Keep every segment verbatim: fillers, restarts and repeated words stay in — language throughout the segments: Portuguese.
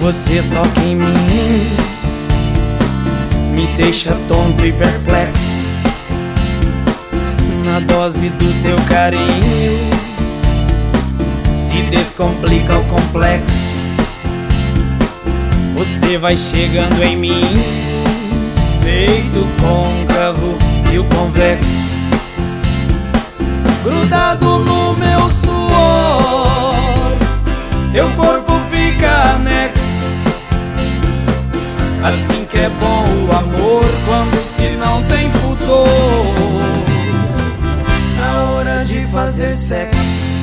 você toca em mim me deixa tonto e perplexo. Na dose do teu carinho se descomplica o complexo. Você vai chegando em mim feito côncavo e o convexo, grudado no meu suor, teu corpo fica anexo. Assim que é bom o amor, quando se não tem pudor. Na hora de fazer sexo,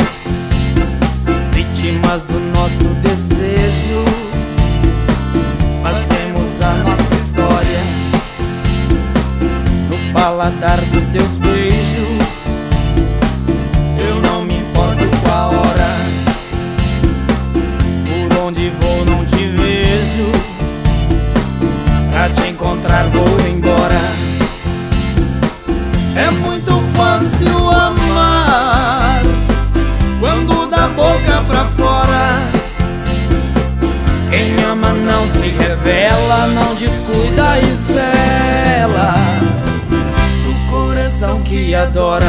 vítimas do nosso desejo, fazemos a nossa história no paladar dos teus beijos. Eu não me importo com a hora, por onde vou não te vejo, pra te encontrar vou embora. É muito fácil amar quando da boca pra fora. Quem ama não se revela, não descuida e zela do coração que adora.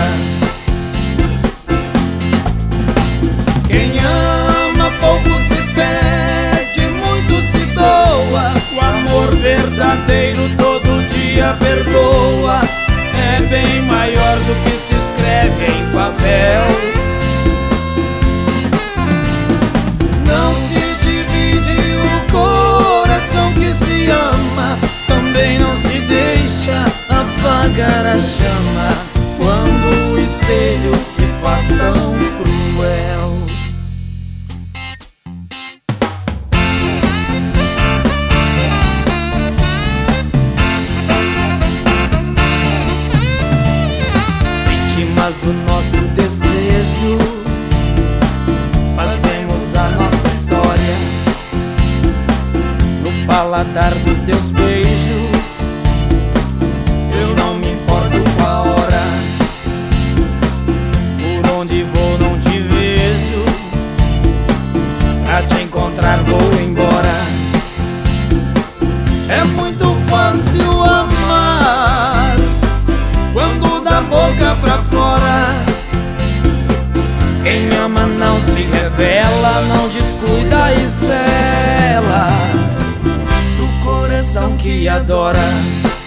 Quem ama pouco se perde, muito se doa. O amor verdadeiro todo dia perdoa. É bem maior do que se escreve em papel. Não se divide o coração que se ama, também não se deixa apagar a chama quando o espelho se faz tão cruel. Vítimas do nosso desejo, fazemos a nossa história no paladar dos teus beijos. Eu não me importo com a hora, por onde vou não te vejo, pra te encontrar vou embora. É muito fácil amar quando da boca pra fora. Quem ama não se revela, não descuida e zela do coração que adora.